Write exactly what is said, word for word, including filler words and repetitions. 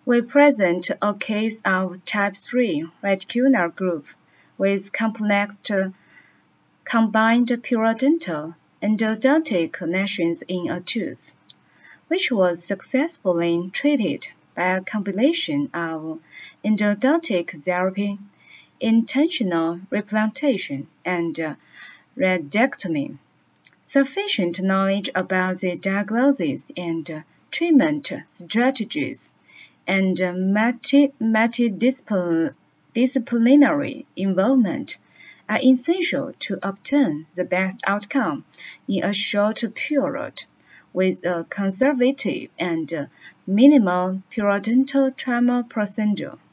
We present a case of type three reticular groove with complex combined periodontal endodontic lesions in a tooth, which was successfully treated by a combination of endodontic therapy, intentional replantation, and uh, radiectomy. Sufficient knowledge about the diagnosis and uh, treatment strategies and uh, multi- multidisciplinary involvement are essential to obtain the best outcome in a short period with a conservative and uh, minimal periodontal trauma procedure.